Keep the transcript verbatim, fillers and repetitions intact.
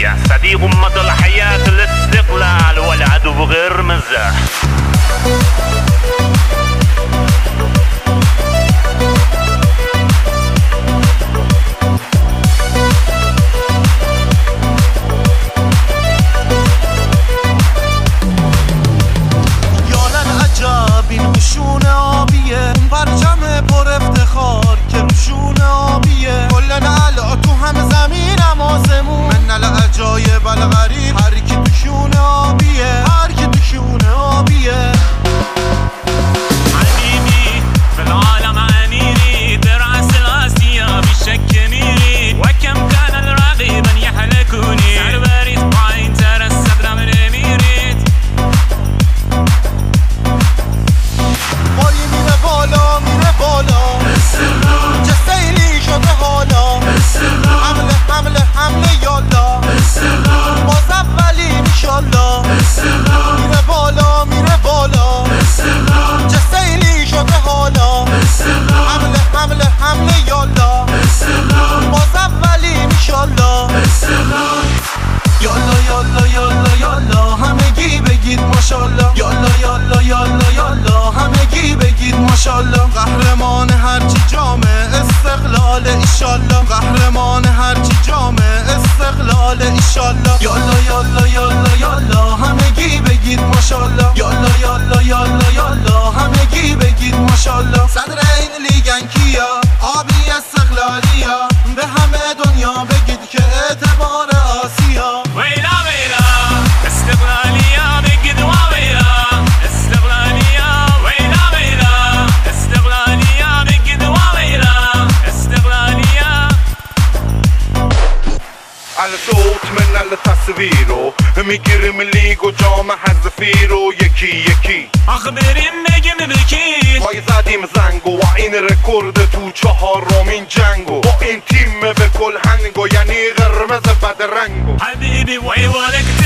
يا صديق مدى الحياة الاستقلال والعدو غير مزاح. این روشون آبیه، اون پرچم پر افتخار که روشون آبیه. کل نعلا تو همه زمین هم آسمون، من نل عجایب الغریب هر کی توشون آبیه، هر کی توشون آبیه. حبيبي في العالم أميري برأس الآسيا بالشك ميري، وكم كان الرقيب أن يحلكوني سربريت بعين ترى الصدر من أميريت. مایی میره بالا میره بالا چه سیلی شده حالا، حمله حمله حمله یالا باز اولی انشالله. میره بالا میره بالا چه سیلی شده حالا، حمله حمله حمله یالا باز اولی انشالله. یالا یالا یالا یالا همگی بگید ماشالله، یالا یالا یالا یالا همگی بگید ماشالله. قهرمان هرچی جامه استقلال ایشالله، قهرمان هرچی جامه استقلال ایشالله. یالا یالا یالا یالا همگی بگید ماشالله، یالا یالا یالا یالا همگی بگید ماشالله. صدر این لیگن کیا آبی استقلالیا، به همه دنیا بگید که اعتبار آسیا. ويلا ويلا استقلالية بقد وويلا استقلالية، ويلا ويلا استقلالية بقد وويلا استقلالية. على صوت من على تصويره میگیریم لیگ و جام حذفی رو یکی یکی. اخبریم بگیم بکی پای زدیم زنگو و این رکورد تو چهارمین جنگو، با این تیم به کل هنگو یعنی قرمز بدرنگو. حبيبي ويولك